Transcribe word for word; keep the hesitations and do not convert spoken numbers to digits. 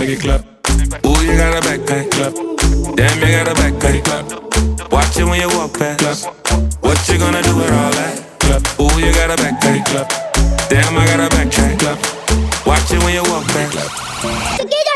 make it clap. Ooh, you got a backpack, clap. Damn, you got a backpack, clap. Watch it when you walk past, clap. What you gonna do with all that? Clap. Ooh, you got a backpack, clap. Damn, I got a backpack, clap. Watch it when you walk past, clap.